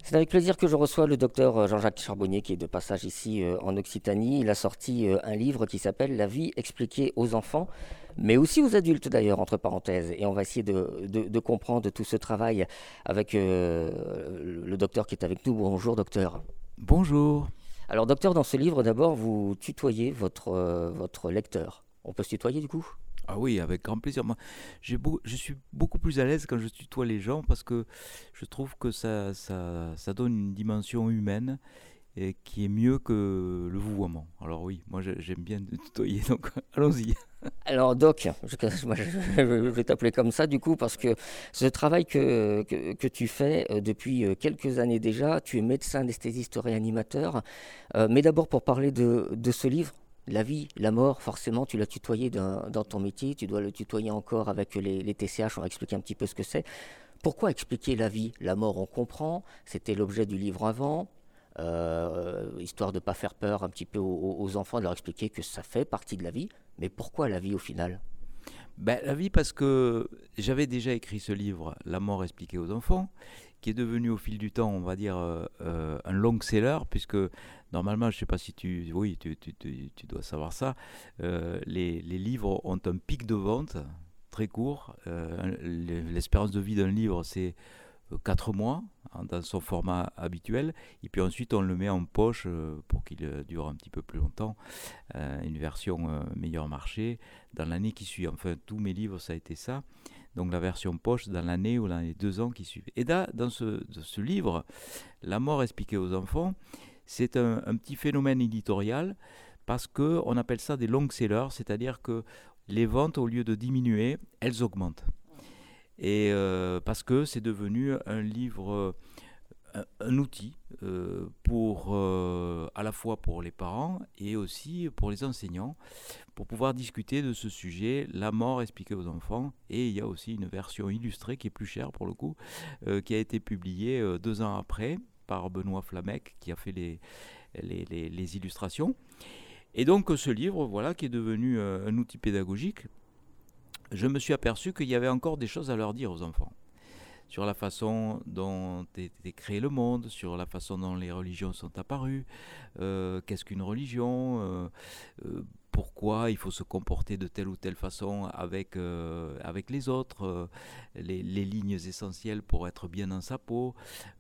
C'est avec plaisir que je reçois le docteur Jean-Jacques Charbonnier qui est de passage ici en Occitanie. Il a sorti un livre qui s'appelle La vie expliquée aux enfants, mais aussi aux adultes d'ailleurs, entre parenthèses. Et on va essayer de comprendre tout ce travail avec le docteur qui est avec nous. Bonjour docteur. Bonjour. Alors docteur, dans ce livre d'abord, vous tutoyez votre lecteur. On peut se tutoyer du coup? Ah oui, avec grand plaisir. Moi, je suis beaucoup plus à l'aise quand je tutoie les gens parce que je trouve que ça donne une dimension humaine et qui est mieux que le vouvoiement. Alors oui, moi j'aime bien tutoyer, donc allons-y. Alors Doc, je vais t'appeler comme ça du coup parce que ce travail que tu fais depuis quelques années déjà, tu es médecin anesthésiste réanimateur, mais d'abord pour parler de ce livre, la vie, la mort, forcément tu l'as tutoyé dans ton métier, tu dois le tutoyer encore avec les TCH, on va expliquer un petit peu ce que c'est. Pourquoi expliquer la vie? La mort on comprend, c'était l'objet du livre avant, histoire de ne pas faire peur un petit peu aux enfants, de leur expliquer que ça fait partie de la vie. Mais pourquoi la vie au final? Ben, la vie, parce que j'avais déjà écrit ce livre, La mort expliquée aux enfants, qui est devenu au fil du temps, on va dire, un long-seller, puisque normalement, je ne sais pas si tu... Oui, tu dois savoir ça. Les livres ont un pic de vente très court. L'espérance de vie d'un livre, c'est 4 mois dans son format habituel, et puis ensuite on le met en poche pour qu'il dure un petit peu plus longtemps, une version meilleur marché dans l'année qui suit. Enfin, tous mes livres, ça a été ça. Donc la version poche dans l'année ou dans les 2 ans qui suivent. Et là, dans ce livre, La mort expliquée aux enfants, c'est un petit phénomène éditorial parce qu'on appelle ça des long sellers, c'est-à-dire que les ventes, au lieu de diminuer, elles augmentent. Et parce que c'est devenu un livre, un outil pour, à la fois pour les parents et aussi pour les enseignants, pour pouvoir discuter de ce sujet, la mort expliquée aux enfants. Et il y a aussi une version illustrée qui est plus chère pour le coup, qui a été publiée 2 ans après par Benoît Flamec, qui a fait les illustrations. Et donc ce livre, voilà, qui est devenu un outil pédagogique, je me suis aperçu qu'il y avait encore des choses à leur dire aux enfants. Sur la façon dont est créé le monde, sur la façon dont les religions sont apparues, qu'est-ce qu'une religion, pourquoi il faut se comporter de telle ou telle façon avec les autres, les lignes essentielles pour être bien dans sa peau,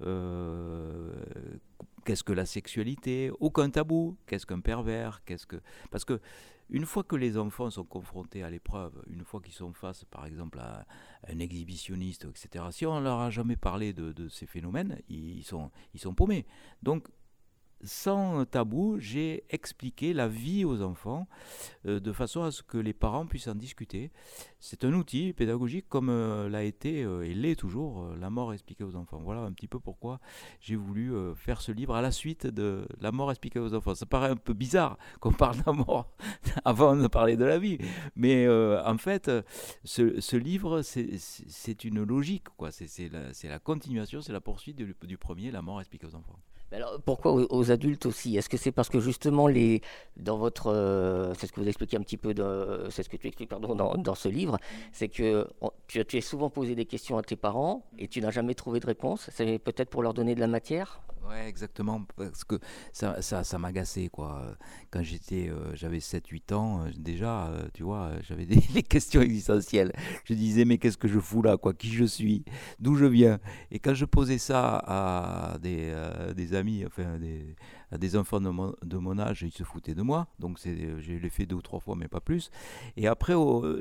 qu'est-ce que la sexualité, aucun tabou, qu'est-ce qu'un pervers, parce que une fois que les enfants sont confrontés à l'épreuve, une fois qu'ils sont face par exemple à un exhibitionniste, etc., si on ne leur a jamais parlé de ces phénomènes, ils sont paumés. Donc sans tabou, j'ai expliqué la vie aux enfants de façon à ce que les parents puissent en discuter. C'est un outil pédagogique comme l'a été et l'est toujours la mort expliquée aux enfants. Voilà un petit peu pourquoi j'ai voulu faire ce livre à la suite de la mort expliquée aux enfants. Ça paraît un peu bizarre qu'on parle de la mort avant de parler de la vie, mais en fait, ce livre, c'est une logique, quoi. C'est la continuation, c'est la poursuite du premier, la mort expliquée aux enfants. Mais alors, pourquoi aux adultes aussi? Est-ce que c'est parce que justement, dans votre, c'est ce que vous expliquez un petit peu, c'est ce que tu expliques pardon, dans ce livre, c'est que tu es souvent posé des questions à tes parents et tu n'as jamais trouvé de réponse. C'est peut-être pour leur donner de la matière? Ouais, exactement, parce que ça m'agaçait, quoi. Quand j'avais 7 8 ans, déjà, tu vois, j'avais des questions existentielles. Je disais, mais qu'est-ce que je fous là, quoi? Qui je suis? D'où je viens? Et quand je posais ça à des amis, enfin, à des enfants de mon âge, ils se foutaient de moi. Donc, je l'ai fait 2 ou 3 fois, mais pas plus. Et après,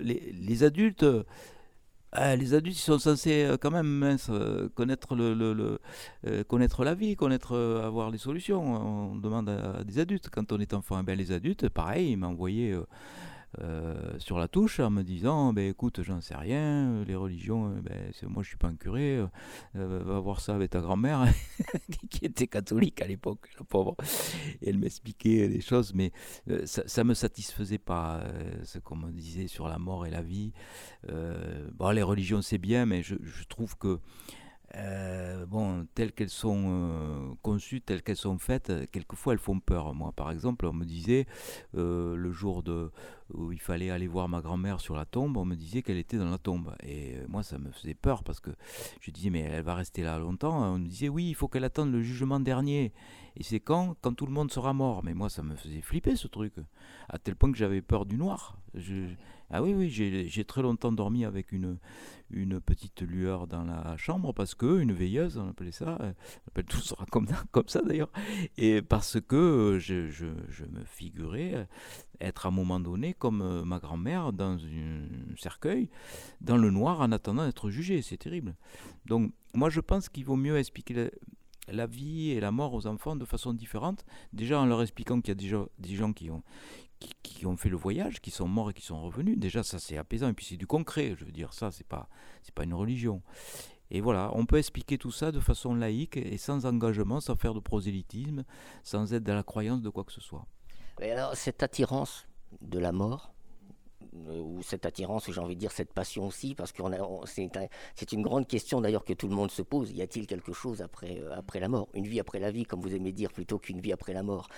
les adultes, ils sont censés quand même connaître connaître la vie, avoir les solutions. On demande à des adultes quand on est enfant. Eh ben, les adultes, pareil, ils m'envoyaient sur la touche en me disant, ben, écoute, j'en sais rien, les religions, ben, moi je suis pas un curé, va voir ça avec ta grand-mère qui était catholique à l'époque, la pauvre. Et elle m'expliquait des choses, mais ça me satisfaisait pas, ce qu'on me disait sur la mort et la vie. Bon, les religions c'est bien, mais je trouve que bon, telles qu'elles sont conçues, telles qu'elles sont faites, quelquefois elles font peur. Moi, par exemple, on me disait le jour où il fallait aller voir ma grand-mère sur la tombe, on me disait qu'elle était dans la tombe. Et moi, ça me faisait peur parce que je disais, mais elle va rester là longtemps. On me disait, oui, il faut qu'elle attende le jugement dernier. Et c'est quand tout le monde sera mort. Mais moi, ça me faisait flipper ce truc, à tel point que j'avais peur du noir. Ah oui, oui, j'ai très longtemps dormi avec une petite lueur dans la chambre parce que, une veilleuse, on appelait ça, on appelle tout ça comme ça d'ailleurs, et parce que je me figurais être à un moment donné comme ma grand-mère dans un cercueil, dans le noir en attendant d'être jugé. C'est terrible. Donc moi je pense qu'il vaut mieux expliquer la vie et la mort aux enfants de façon différente, déjà en leur expliquant qu'il y a déjà des gens qui ont fait le voyage, qui sont morts et qui sont revenus. Déjà ça c'est apaisant, et puis c'est du concret, je veux dire, ça c'est pas une religion. Et voilà, on peut expliquer tout ça de façon laïque et sans engagement, sans faire de prosélytisme, sans être dans la croyance de quoi que ce soit. Et alors, cette attirance de la mort, ou cette attirance, j'ai envie de dire cette passion aussi, parce que c'est une grande question d'ailleurs que tout le monde se pose. Y a-t-il quelque chose après la mort? Une vie après la vie, comme vous aimez dire, plutôt qu'une vie après la mort.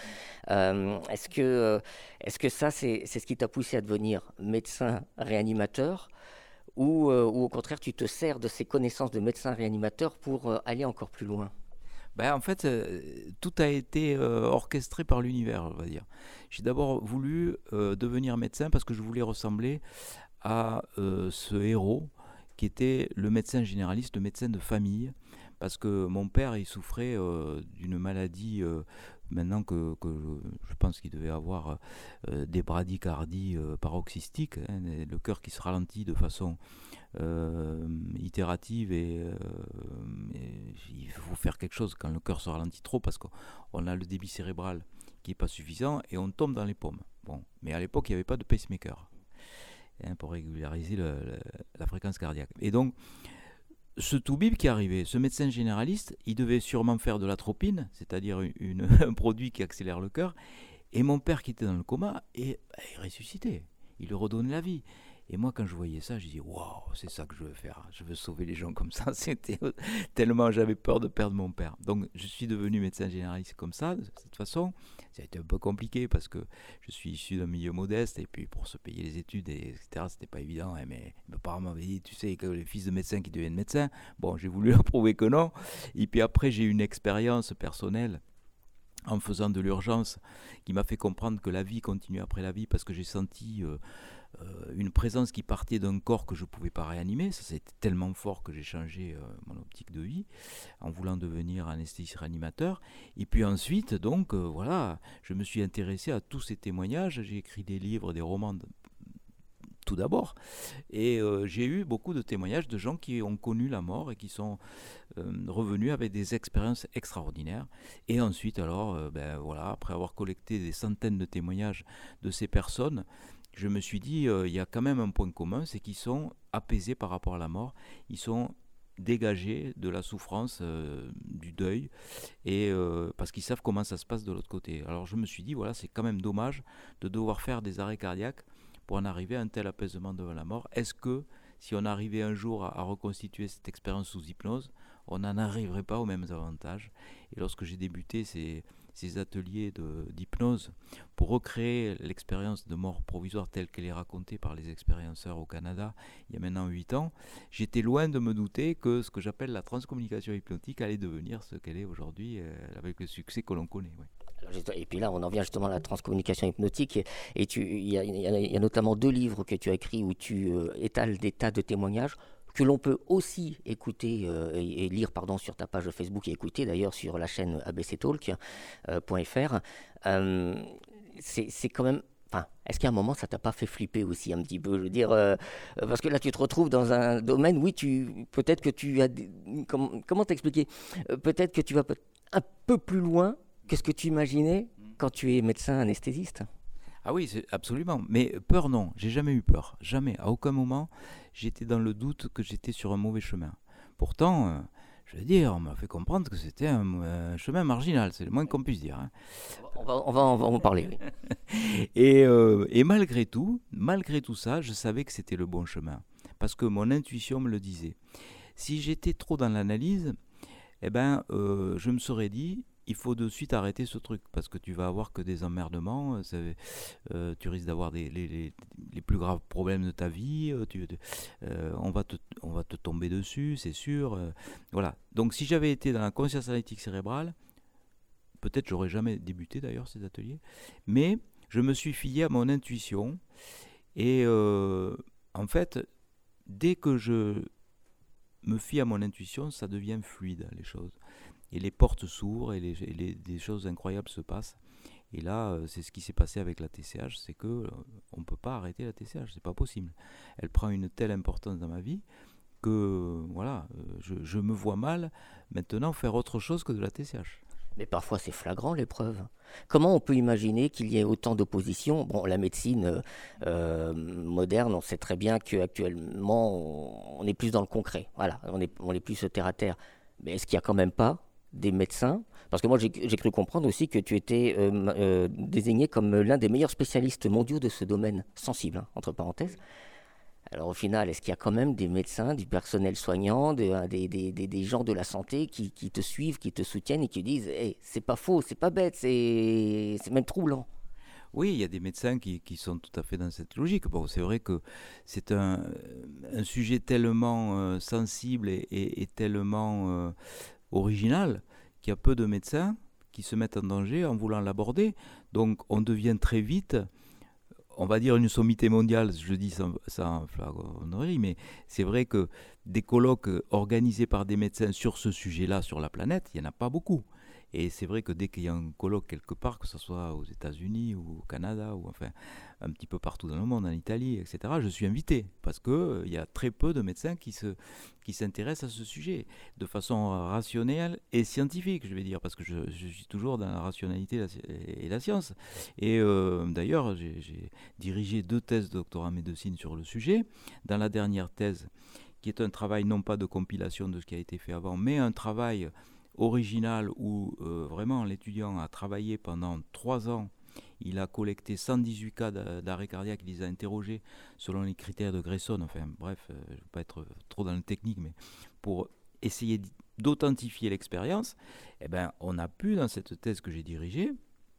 Est-ce que ça, c'est ce qui t'a poussé à devenir médecin réanimateur, ou au contraire, tu te sers de ces connaissances de médecin réanimateur pour aller encore plus loin? Ben, en fait, tout a été orchestré par l'univers, on va dire. J'ai d'abord voulu devenir médecin parce que je voulais ressembler à ce héros qui était le médecin généraliste, le médecin de famille, parce que mon père, il souffrait d'une maladie, maintenant que je pense qu'il devait avoir des bradycardies paroxystiques, hein, le cœur qui se ralentit de façon itérative, et il faut faire quelque chose quand le cœur se ralentit trop, parce qu'on a le débit cérébral qui n'est pas suffisant et on tombe dans les pommes. Bon, mais à l'époque, il n'y avait pas de pacemaker, hein, pour régulariser la fréquence cardiaque. Et donc, ce toubib qui arrivait, ce médecin généraliste, il devait sûrement faire de l'atropine, c'est-à-dire un produit qui accélère le cœur, et mon père qui était dans le coma, il ressuscitait, il lui redonnait la vie. Et moi, quand je voyais ça, je disais, waouh, c'est ça que je veux faire. Je veux sauver les gens comme ça. C'était tellement j'avais peur de perdre mon père. Donc, je suis devenu médecin généraliste comme ça, de cette façon. Ça a été un peu compliqué parce que je suis issu d'un milieu modeste, et puis pour se payer les études, etc., c'était pas évident. Mais mes parents m'avaient dit, tu sais, que les fils de médecins qui deviennent médecins. Bon, j'ai voulu leur prouver que non. Et puis après, j'ai eu une expérience personnelle en faisant de l'urgence qui m'a fait comprendre que la vie continue après la vie, parce que j'ai senti une présence qui partait d'un corps que je ne pouvais pas réanimer. Ça, c'était tellement fort que j'ai changé mon optique de vie en voulant devenir anesthésiste réanimateur. Et puis ensuite, donc, voilà, je me suis intéressé à tous ces témoignages. J'ai écrit des livres, des romans tout d'abord, et j'ai eu beaucoup de témoignages de gens qui ont connu la mort et qui sont revenus avec des expériences extraordinaires. Et ensuite, alors, voilà, après avoir collecté des centaines de témoignages de ces personnes, je me suis dit, il y a quand même un point commun, c'est qu'ils sont apaisés par rapport à la mort, ils sont dégagés de la souffrance, du deuil, et parce qu'ils savent comment ça se passe de l'autre côté. Alors je me suis dit, voilà, c'est quand même dommage de devoir faire des arrêts cardiaques pour en arriver à un tel apaisement devant la mort. Est-ce que si on arrivait un jour à reconstituer cette expérience sous hypnose, on n'en arriverait pas aux mêmes avantages? Et lorsque j'ai débuté ces ateliers d'hypnose pour recréer l'expérience de mort provisoire telle qu'elle est racontée par les expérienceurs au Canada il y a maintenant 8 ans, j'étais loin de me douter que ce que j'appelle la transcommunication hypnotique allait devenir ce qu'elle est aujourd'hui, avec le succès que l'on connaît. Ouais. Et puis là, on en vient justement à la transcommunication hypnotique. Et il y a notamment 2 livres que tu as écrits où tu étales des tas de témoignages que l'on peut aussi écouter et lire sur ta page Facebook, et écouter d'ailleurs sur la chaîne abctalk.fr. C'est quand même... Enfin, est-ce qu'à un moment, ça t'a pas fait flipper aussi un petit peu? Je veux dire, parce que là, tu te retrouves dans un domaine, oui, peut-être que tu as... Comment t'expliquer? Peut-être que tu vas un peu plus loin que ce que tu imaginais quand tu es médecin anesthésiste. Ah oui, absolument. Mais peur, non. J'ai jamais eu peur. Jamais. À aucun moment, j'étais dans le doute que j'étais sur un mauvais chemin. Pourtant, je veux dire, on m'a fait comprendre que c'était un chemin marginal. C'est le moins qu'on puisse dire. Hein. On va en parler. Oui. Et malgré tout ça, je savais que c'était le bon chemin. Parce que mon intuition me le disait. Si j'étais trop dans l'analyse, je me serais dit... il faut de suite arrêter ce truc parce que tu vas avoir que des emmerdements, tu risques d'avoir les plus graves problèmes de ta vie, on va te tomber dessus, c'est sûr. Voilà. Donc si j'avais été dans la conscience analytique cérébrale, peut-être j'aurais jamais débuté d'ailleurs ces ateliers, mais je me suis fié à mon intuition et en fait, dès que je me fie à mon intuition, ça devient fluide les choses. Et les portes s'ouvrent et des choses incroyables se passent. Et là, c'est ce qui s'est passé avec la TCH, c'est que on ne peut pas arrêter la TCH, c'est pas possible. Elle prend une telle importance dans ma vie que voilà, je me vois mal maintenant faire autre chose que de la TCH. Mais parfois c'est flagrant l'épreuve. Comment on peut imaginer qu'il y ait autant d'opposition? Bon, la médecine moderne, on sait très bien qu'actuellement on est plus dans le concret. Voilà, on est plus terre à terre. Mais est-ce qu'il n'y a quand même pas des médecins? Parce que moi j'ai cru comprendre aussi que tu étais désigné comme l'un des meilleurs spécialistes mondiaux de ce domaine sensible, hein, entre parenthèses. Alors au final, est-ce qu'il y a quand même des médecins, du personnel soignant, des gens de la santé qui te suivent, qui te soutiennent et qui disent hey, c'est pas faux, c'est pas bête, c'est même troublant? Oui, il y a des médecins qui sont tout à fait dans cette logique. Bon, c'est vrai que c'est un sujet tellement sensible et tellement original qu'il y a peu de médecins qui se mettent en danger en voulant l'aborder. Donc on devient très vite, on va dire une sommité mondiale, je dis sans flagornerie, mais c'est vrai que des colloques organisés par des médecins sur ce sujet-là, sur la planète, il n'y en a pas beaucoup. Et c'est vrai que dès qu'il y a un colloque quelque part, que ce soit aux États-Unis ou au Canada, ou enfin un petit peu partout dans le monde, en Italie, etc., je suis invité parce qu'il y a très peu de médecins qui s'intéressent à ce sujet de façon rationnelle et scientifique, je vais dire, parce que je suis toujours dans la rationalité et la science. Et d'ailleurs, j'ai dirigé 2 thèses de doctorat en médecine sur le sujet. Dans la dernière thèse, qui est un travail non pas de compilation de ce qui a été fait avant, mais un travail original où vraiment l'étudiant a travaillé pendant 3 ans. Il a collecté 118 cas d'arrêt cardiaque, il les a interrogés selon les critères de Grayson. Enfin bref, je ne vais pas être trop dans le technique, mais pour essayer d'authentifier l'expérience, eh ben, on a pu, dans cette thèse que j'ai dirigée,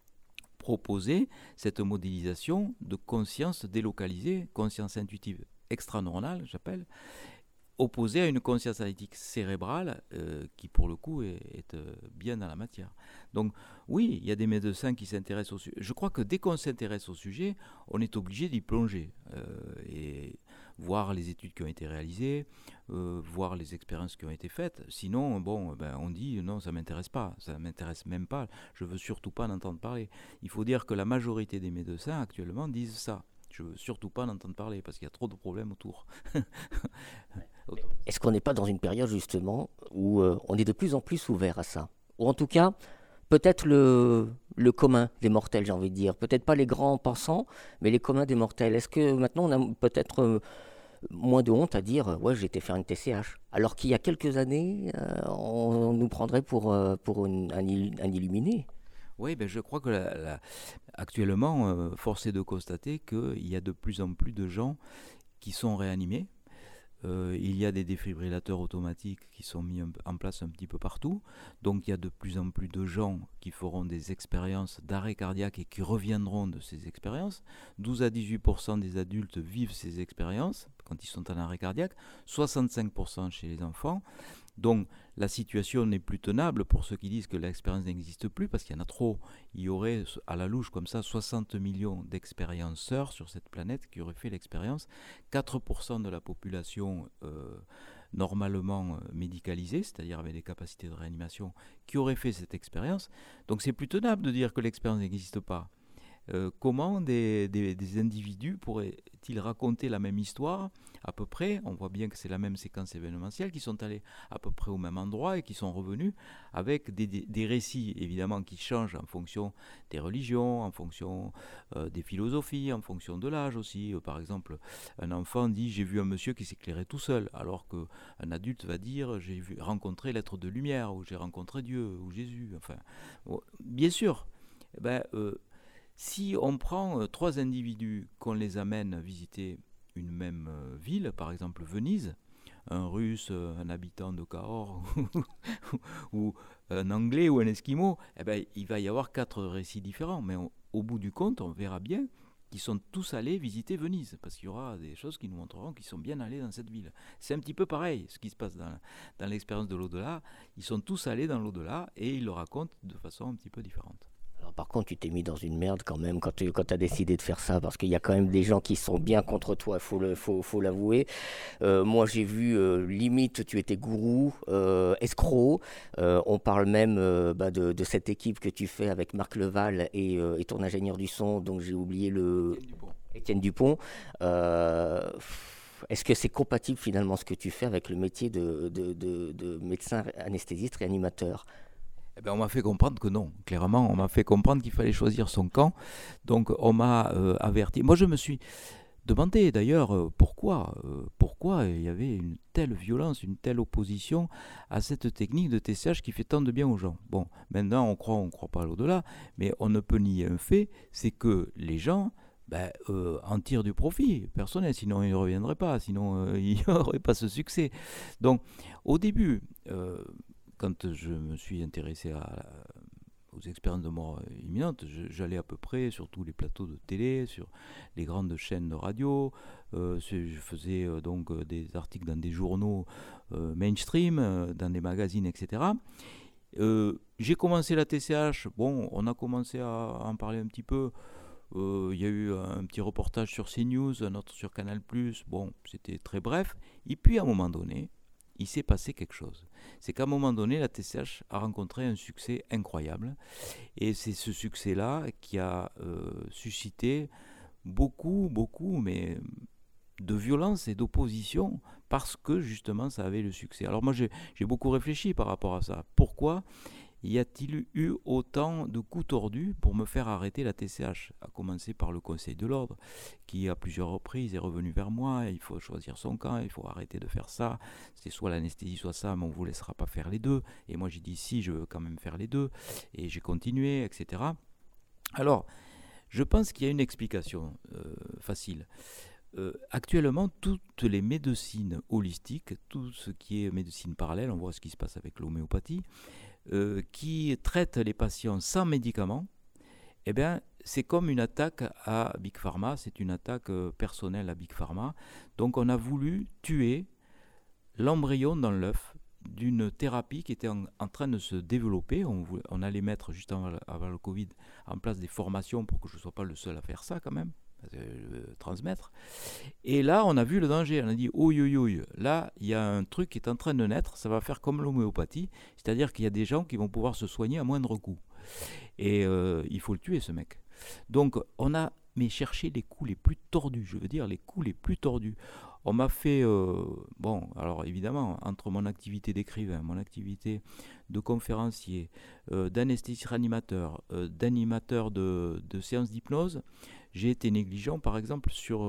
proposer cette modélisation de conscience délocalisée, conscience intuitive extraneuronale, j'appelle, opposé à une conscience analytique cérébrale qui, pour le coup, est bien dans la matière. Donc, oui, il y a des médecins qui s'intéressent au sujet. Je crois que dès qu'on s'intéresse au sujet, on est obligé d'y plonger et voir les études qui ont été réalisées, voir les expériences qui ont été faites. Sinon, bon, ben, on dit non, ça ne m'intéresse pas, ça ne m'intéresse même pas, je ne veux surtout pas en entendre parler. Il faut dire que la majorité des médecins actuellement disent ça. Je ne veux surtout pas en entendre parler parce qu'il y a trop de problèmes autour. Est-ce qu'on n'est pas dans une période justement où on est de plus en plus ouvert à ça? Ou en tout cas, peut-être le commun des mortels, j'ai envie de dire. Peut-être pas les grands pensants, mais les communs des mortels. Est-ce que maintenant on a peut-être moins de honte à dire ouais, j'ai été faire une TCH? Alors qu'il y a quelques années, on nous prendrait pour un illuminé. Oui, ben je crois que actuellement, force est de constater qu'il y a de plus en plus de gens qui sont réanimés. Il y a des défibrillateurs automatiques qui sont mis en place un petit peu partout. Donc il y a de plus en plus de gens qui feront des expériences d'arrêt cardiaque et qui reviendront de ces expériences. 12 à 18% des adultes vivent ces expériences quand ils sont en arrêt cardiaque, 65% chez les enfants. Donc la situation n'est plus tenable pour ceux qui disent que l'expérience n'existe plus parce qu'il y en a trop. Il y aurait à la louche comme ça 60 millions d'expérienceurs sur cette planète qui auraient fait l'expérience. 4% de la population normalement médicalisée, c'est-à-dire avec des capacités de réanimation, qui auraient fait cette expérience. Donc c'est plus tenable de dire que l'expérience n'existe pas. Comment des individus pourraient-ils raconter la même histoire à peu près? On voit bien que c'est la même séquence événementielle, qui sont allés à peu près au même endroit et qui sont revenus avec des récits évidemment qui changent en fonction des religions, en fonction des philosophies, en fonction de l'âge aussi. Par exemple, un enfant dit j'ai vu un monsieur qui s'éclairait tout seul, alors qu'un adulte va dire j'ai rencontré l'être de lumière, ou j'ai rencontré Dieu, ou Jésus. Enfin, bon, bien sûr, si on prend 3 individus, qu'on les amène visiter une même ville, par exemple Venise, un Russe, un habitant de Cahors, ou un Anglais ou un Esquimau, eh ben, il va y avoir 4 récits différents. Mais au bout du compte, on verra bien qu'ils sont tous allés visiter Venise, parce qu'il y aura des choses qui nous montreront qu'ils sont bien allés dans cette ville. C'est un petit peu pareil, ce qui se passe dans l'expérience de l'au-delà. Ils sont tous allés dans l'au-delà et ils le racontent de façon un petit peu différente. Alors, par contre, tu t'es mis dans une merde quand même quand tu as décidé de faire ça, parce qu'il y a quand même des gens qui sont bien contre toi, faut l'avouer. Moi, j'ai vu, limite, tu étais gourou, escroc. On parle même de cette équipe que tu fais avec Marc Leval et ton ingénieur du son, donc j'ai oublié Étienne Dupont. Est-ce que c'est compatible finalement ce que tu fais avec le métier de médecin anesthésiste réanimateur? Eh ben, on m'a fait comprendre que non, clairement, on m'a fait comprendre qu'il fallait choisir son camp. Donc on m'a averti. Moi, je me suis demandé d'ailleurs pourquoi il y avait une telle violence, une telle opposition à cette technique de TCH qui fait tant de bien aux gens. Bon, maintenant on croit pas à l'au-delà, mais on ne peut nier un fait, c'est que les gens en tirent du profit personnel, sinon ils ne reviendraient pas, sinon il n'y aurait pas ce succès. Donc au début, quand je me suis intéressé aux expériences de mort imminente, j'allais à peu près sur tous les plateaux de télé, sur les grandes chaînes de radio, je faisais donc des articles dans des journaux mainstream, dans des magazines, etc. J'ai commencé la TCH, bon, on a commencé à en parler un petit peu. Il y a eu un petit reportage sur CNews, un autre sur Canal+, bon, c'était très bref. Et puis à un moment donné, il s'est passé quelque chose. C'est qu'à un moment donné, la TCH a rencontré un succès incroyable. Et c'est ce succès-là qui a suscité beaucoup, mais de violence et d'opposition parce que justement ça avait le succès. Alors moi j'ai beaucoup réfléchi par rapport à ça. Pourquoi y a-t-il eu autant de coups tordus pour me faire arrêter la TCH? À commencer par le Conseil de l'Ordre, qui à plusieurs reprises est revenu vers moi, il faut choisir son camp, il faut arrêter de faire ça, c'est soit l'anesthésie, soit ça, mais on ne vous laissera pas faire les deux. Et moi j'ai dit si, je veux quand même faire les deux, et j'ai continué, etc. Alors, je pense qu'il y a une explication facile. Actuellement, toutes les médecines holistiques, tout ce qui est médecine parallèle, on voit ce qui se passe avec l'homéopathie, qui traitent les patients sans médicaments, eh bien, c'est comme une attaque à Big Pharma, c'est une attaque personnelle à Big Pharma. Donc on a voulu tuer l'embryon dans l'œuf d'une thérapie qui était en train de se développer. On allait mettre, juste avant le Covid, en place des formations pour que je ne sois pas le seul à faire ça quand même, transmettre. Et là, on a vu le danger. On a dit, ouïe, là, il y a un truc qui est en train de naître. Ça va faire comme l'homéopathie. C'est-à-dire qu'il y a des gens qui vont pouvoir se soigner à moindre coût. Et il faut le tuer, ce mec. Donc, on a cherché les coups les plus tordus. Je veux dire, les coups les plus tordus. On m'a fait... bon, alors évidemment, entre mon activité d'écrivain, mon activité de conférencier, d'anesthésiste réanimateur, d'animateur de séances d'hypnose, j'ai été négligent, par exemple, sur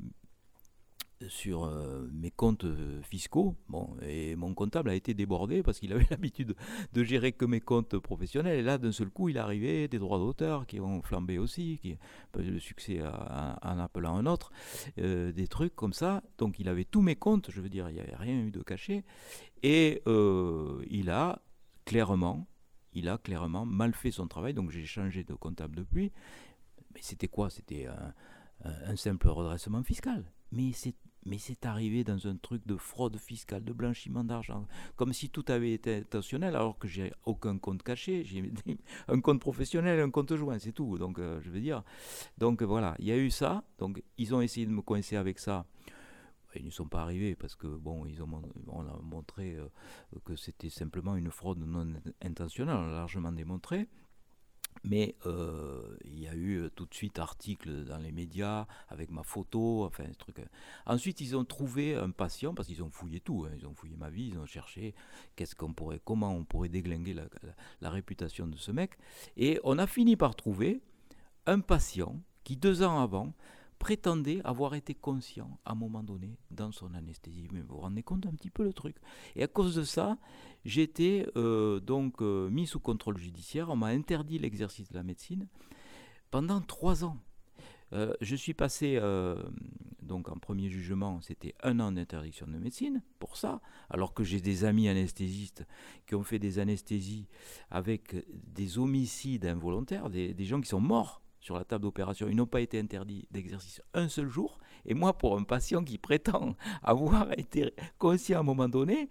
mes comptes fiscaux. Bon, et mon comptable a été débordé parce qu'il avait l'habitude de gérer que mes comptes professionnels. Et là, d'un seul coup, il arrivait des droits d'auteur qui ont flambé aussi, le succès en appelant un autre, des trucs comme ça. Donc, il avait tous mes comptes, je veux dire, il n'y avait rien eu de caché. Et il a clairement mal fait son travail. Donc, j'ai changé de comptable depuis. Mais c'était quoi? C'était un simple redressement fiscal. Mais c'est arrivé dans un truc de fraude fiscale, de blanchiment d'argent, comme si tout avait été intentionnel, alors que j'ai aucun compte caché, j'ai un compte professionnel, un compte joint, c'est tout. Donc, je veux dire, donc voilà, il y a eu ça. Donc, ils ont essayé de me coincer avec ça. Ils ne sont pas arrivés parce que bon, on a montré que c'était simplement une fraude non intentionnelle, on l'a largement démontré. Mais il y a eu tout de suite articles dans les médias avec ma photo, enfin des trucs. Ensuite, ils ont trouvé un patient parce qu'ils ont fouillé tout. Ils ont fouillé ma vie, ils ont cherché comment on pourrait déglinguer la réputation de ce mec. Et on a fini par trouver un patient qui 2 ans avant prétendait avoir été conscient à un moment donné dans son anesthésie. Mais vous vous rendez compte un petit peu le truc. Et à cause de ça, j'ai été donc mis sous contrôle judiciaire. On m'a interdit l'exercice de la médecine pendant 3 ans. Je suis passé, donc en premier jugement, c'était 1 an d'interdiction de médecine pour ça, alors que j'ai des amis anesthésistes qui ont fait des anesthésies avec des homicides involontaires, des gens qui sont morts sur la table d'opération. Ils n'ont pas été interdits d'exercice un seul jour. Et moi, pour un patient qui prétend avoir été conscient à un moment donné,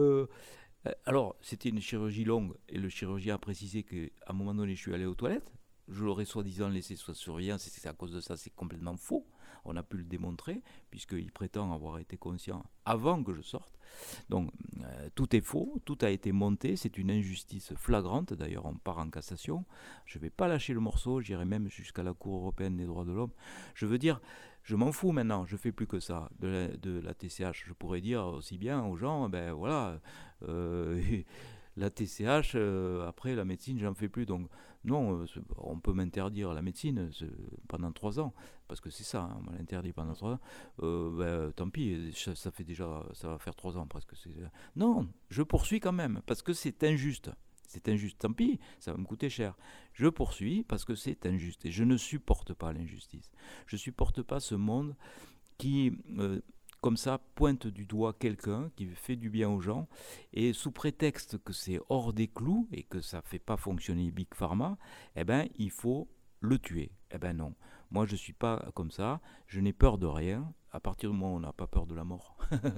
alors c'était une chirurgie longue et le chirurgien a précisé qu'à un moment donné, je suis allé aux toilettes. Je l'aurais soi-disant laissé sous surveillance, et c'est à cause de ça, c'est complètement faux. On a pu le démontrer, puisqu'il prétend avoir été conscient avant que je sorte. Donc, tout est faux, tout a été monté, c'est une injustice flagrante. D'ailleurs, on part en cassation. Je ne vais pas lâcher le morceau, j'irai même jusqu'à la Cour européenne des droits de l'homme. Je veux dire, je m'en fous maintenant, je ne fais plus que ça, de la TCH. Je pourrais dire aussi bien aux gens, ben voilà, la TCH, après la médecine, j'en fais plus. Donc, non, on peut m'interdire la médecine pendant 3 ans, parce que c'est ça, hein, on m'a interdit pendant 3 ans. Tant pis, ça fait déjà, ça va faire 3 ans presque. Non, je poursuis quand même, parce que c'est injuste. C'est injuste, tant pis, ça va me coûter cher. Je poursuis parce que c'est injuste et je ne supporte pas l'injustice. Je ne supporte pas ce monde qui, comme ça, pointe du doigt quelqu'un qui fait du bien aux gens et sous prétexte que c'est hors des clous et que ça ne fait pas fonctionner Big Pharma, eh ben, il faut le tuer. Eh ben non, moi je ne suis pas comme ça, je n'ai peur de rien. À partir du moment où on n'a pas peur de la mort,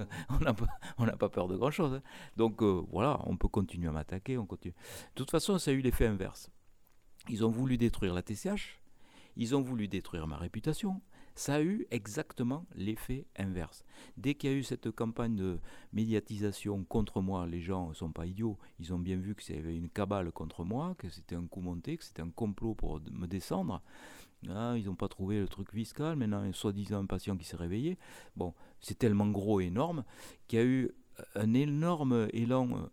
on n'a pas peur de grand-chose. Hein. Donc voilà, on peut continuer à m'attaquer. On continue. De toute façon, ça a eu l'effet inverse. Ils ont voulu détruire la TCH, ils ont voulu détruire ma réputation. Ça a eu exactement l'effet inverse. Dès qu'il y a eu cette campagne de médiatisation contre moi, les gens ne sont pas idiots. Ils ont bien vu que c'était une cabale contre moi, que c'était un coup monté, que c'était un complot pour me descendre. Ah, ils n'ont pas trouvé le truc fiscal. Maintenant, soi-disant un patient qui s'est réveillé. Bon, c'est tellement gros et énorme qu'il y a eu un énorme élan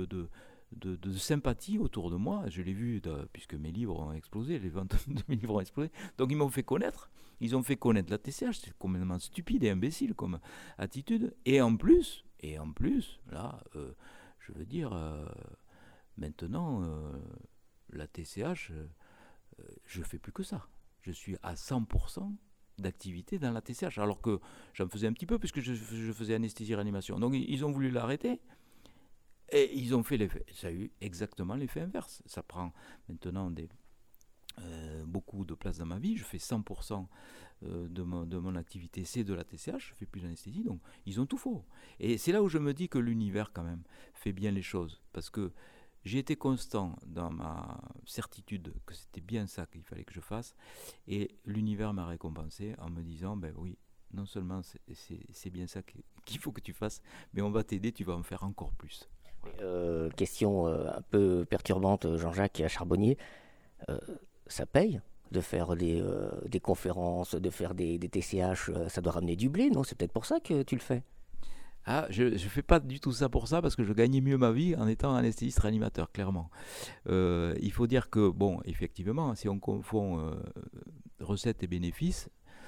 de sympathie autour de moi. Je l'ai vu puisque mes livres ont explosé, les ventes de mes livres ont explosé. Donc ils m'ont fait connaître. Ils ont fait connaître la TCH. C'est complètement stupide et imbécile comme attitude. Et en plus, là, je veux dire, maintenant, la TCH, je ne fais plus que ça. Je suis à 100% d'activité dans la TCH, alors que j'en faisais un petit peu puisque je faisais anesthésie-réanimation. Donc ils ont voulu l'arrêter et ils ont fait l'effet. Ça a eu exactement l'effet inverse. Ça prend maintenant beaucoup de place dans ma vie. Je fais 100% de mon activité, c'est de la TCH. Je ne fais plus d'anesthésie, donc ils ont tout faux. Et c'est là où je me dis que l'univers quand même fait bien les choses, parce que j'ai été constant dans ma certitude que c'était bien ça qu'il fallait que je fasse, et l'univers m'a récompensé en me disant, ben oui, non seulement c'est bien ça qu'il faut que tu fasses, mais on va t'aider, tu vas en faire encore plus. Question un peu perturbante, Jean-Jacques et à Charbonnier, ça paye de faire des conférences, de faire des TCH, ça doit ramener du blé, non? C'est peut-être pour ça que tu le fais. Ah, je ne fais pas du tout ça pour ça, parce que je gagnais mieux ma vie en étant anesthésiste réanimateur, clairement. Il faut dire que, bon, effectivement, si on confond recettes et bénéfices,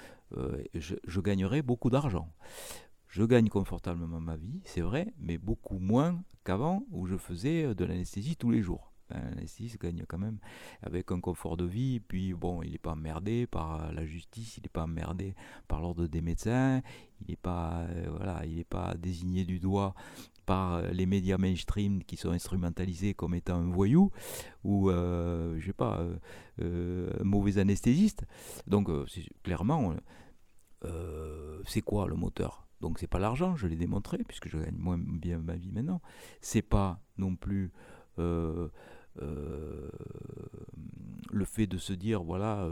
je gagnerais beaucoup d'argent. Je gagne confortablement ma vie, c'est vrai, mais beaucoup moins qu'avant, où je faisais de l'anesthésie tous les jours. L'anesthésiste gagne quand même avec un confort de vie, puis bon, il n'est pas emmerdé par la justice, il n'est pas emmerdé par l'ordre des médecins, il n'est pas, voilà, il n'est pas désigné du doigt par les médias mainstream qui sont instrumentalisés comme étant un voyou ou je sais pas, un mauvais anesthésiste. Donc clairement, c'est quoi le moteur? Donc c'est pas l'argent, je l'ai démontré puisque je gagne moins bien ma vie maintenant. C'est pas non plus euh, euh, le fait de se dire voilà,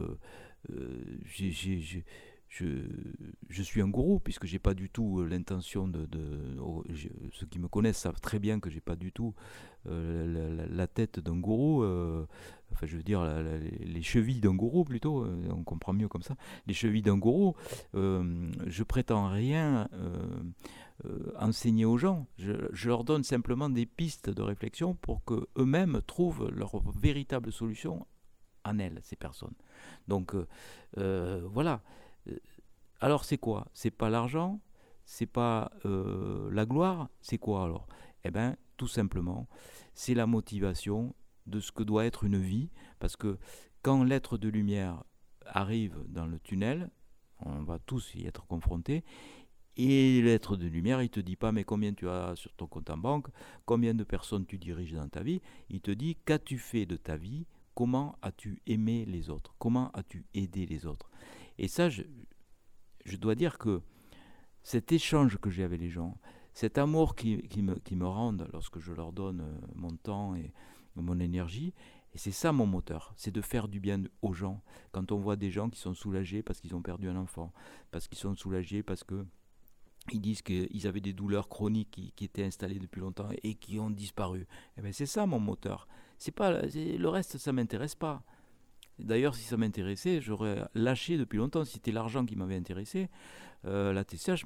je suis un gourou, puisque j'ai pas du tout l'intention ceux qui me connaissent savent très bien que j'ai pas du tout la tête d'un gourou, enfin je veux dire les chevilles d'un gourou plutôt, on comprend mieux comme ça, les chevilles d'un gourou. Je prétends rien enseigner aux gens, je leur donne simplement des pistes de réflexion pour que eux-mêmes trouvent leur véritable solution en elles, ces personnes. Donc voilà. Alors c'est quoi? C'est pas l'argent, c'est pas la gloire, c'est quoi alors? Eh bien, tout simplement, c'est la motivation de ce que doit être une vie, parce que quand l'être de lumière arrive dans le tunnel, on va tous y être confrontés, et l'être de lumière, il ne te dit pas mais combien tu as sur ton compte en banque, combien de personnes tu diriges dans ta vie, il te dit qu'as-tu fait de ta vie, comment as-tu aimé les autres, comment as-tu aidé les autres. Et ça, je dois dire que cet échange que j'ai avec les gens, cet amour qui me rendent lorsque je leur donne mon temps et mon énergie, et c'est ça mon moteur, c'est de faire du bien aux gens. Quand on voit des gens qui sont soulagés parce qu'ils ont perdu un enfant, parce qu'ils sont soulagés parce que ils disent qu'ils avaient des douleurs chroniques qui étaient installées depuis longtemps et qui ont disparu. Eh bien, c'est ça mon moteur. Le reste, ça ne m'intéresse pas. D'ailleurs, si ça m'intéressait, j'aurais lâché depuis longtemps. Si c'était l'argent qui m'avait intéressé, la TCH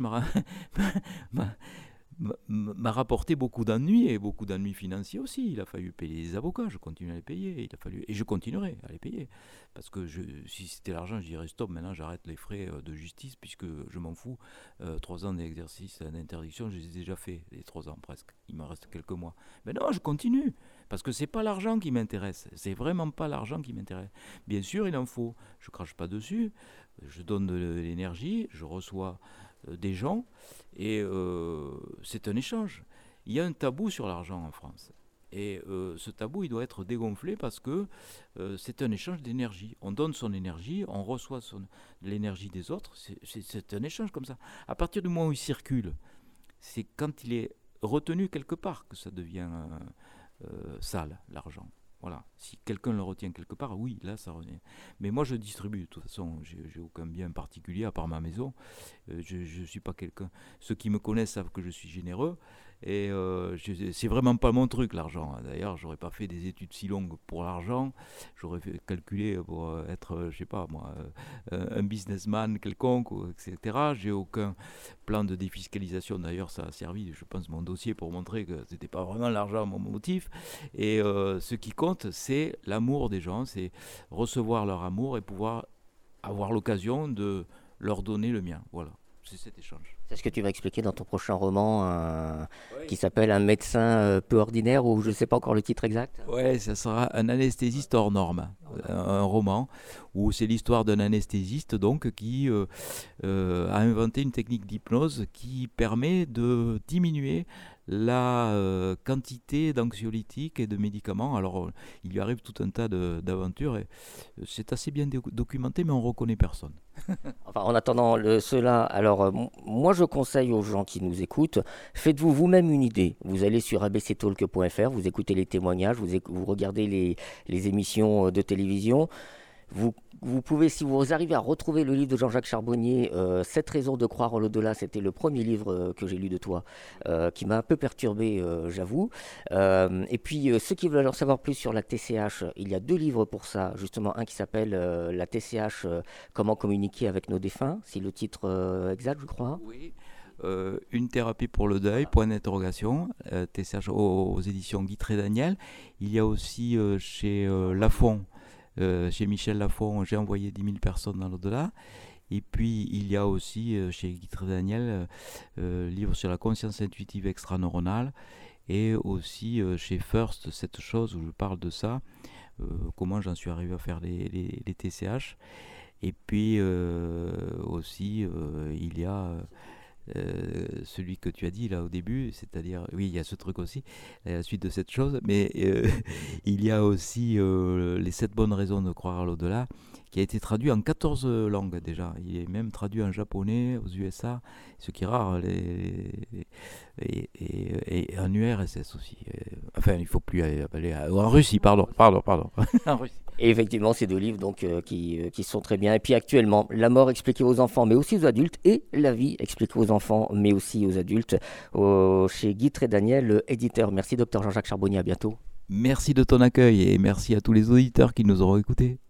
m'a rapporté beaucoup d'ennuis et beaucoup d'ennuis financiers aussi. Il a fallu payer les avocats, je continue à les payer. Et je continuerai à les payer. Parce que si c'était l'argent, je dirais stop, maintenant j'arrête les frais de justice puisque je m'en fous. 3 ans d'exercice d'interdiction, je les ai déjà fait, les 3 ans presque. Il m'en reste quelques mois. Mais non, je continue. Parce que c'est pas l'argent qui m'intéresse. C'est vraiment pas l'argent qui m'intéresse. Bien sûr, il en faut. Je crache pas dessus. Je donne de l'énergie, je reçois des gens et c'est un échange. Il y a un tabou sur l'argent en France. Et ce tabou, il doit être dégonflé parce que c'est un échange d'énergie. On donne son énergie, on reçoit l'énergie des autres. C'est un échange comme ça. À partir du moment où il circule, c'est quand il est retenu quelque part que ça devient sale, l'argent. Voilà. Si quelqu'un le retient quelque part, oui, là, ça revient. Mais moi, je distribue. De toute façon, j'ai aucun bien particulier à part ma maison. Je suis pas quelqu'un. Ceux qui me connaissent savent que je suis généreux. Et c'est vraiment pas mon truc, l'argent. D'ailleurs, j'aurais pas fait des études si longues pour l'argent. J'aurais calculé pour être, je sais pas moi, un businessman quelconque, etc. J'ai aucun plan de défiscalisation. D'ailleurs, ça a servi, je pense, mon dossier pour montrer que c'était pas vraiment l'argent mon motif. Et ce qui compte, c'est l'amour des gens, c'est recevoir leur amour et pouvoir avoir l'occasion de leur donner le mien. Voilà, c'est cet échange. C'est ce que tu vas expliquer dans ton prochain roman qui s'appelle Un médecin peu ordinaire, ou je ne sais pas encore le titre exact. Oui, ça sera Un anesthésiste hors norme, un roman où c'est l'histoire d'un anesthésiste donc, qui a inventé une technique d'hypnose qui permet de diminuer la quantité d'anxiolytiques et de médicaments. Alors, il lui arrive tout un tas d'aventures et c'est assez bien documenté, mais on ne reconnaît personne. Enfin, en attendant cela, alors moi je conseille aux gens qui nous écoutent, faites-vous vous-même une idée. Vous allez sur abctalk.fr, vous écoutez les témoignages, vous regardez les émissions de télévision. Vous pouvez, si vous arrivez à retrouver le livre de Jean-Jacques Charbonnier, 7 raisons de croire en l'au-delà, c'était le premier livre que j'ai lu de toi, qui m'a un peu perturbé, j'avoue. Et puis, ceux qui veulent en savoir plus sur la TCH, il y a 2 livres pour ça, justement, un qui s'appelle La TCH, comment communiquer avec nos défunts, c'est le titre exact, je crois. Oui. Une thérapie pour le deuil, point d'interrogation, TCH aux éditions Guy Trédaniel. Il y a aussi chez Lafon, chez Michel Lafon, J'ai envoyé 10 000 personnes dans l'au-delà. Et puis il y a aussi chez Guy Trédaniel, livre sur la conscience intuitive extraneuronale, et aussi chez First, cette chose où je parle de ça, comment j'en suis arrivé à faire les TCH. Et puis aussi il y a celui que tu as dit là au début, c'est-à-dire, oui, il y a ce truc aussi, la suite de cette chose, mais il y a aussi les 7 bonnes raisons de croire à l'au-delà, qui a été traduit en 14 langues déjà. Il est même traduit en japonais, aux USA, ce qui est rare, et en URSS aussi. Enfin, il ne faut plus aller en Russie, pardon. En Russie. Et effectivement, ces 2 livres donc, qui sont très bien. Et puis actuellement, La mort expliquée aux enfants, mais aussi aux adultes, et La vie expliquée aux enfants, mais aussi aux adultes, chez Guy Trédaniel, éditeur. Merci, docteur Jean-Jacques Charbonnier, à bientôt. Merci de ton accueil et merci à tous les auditeurs qui nous auront écoutés.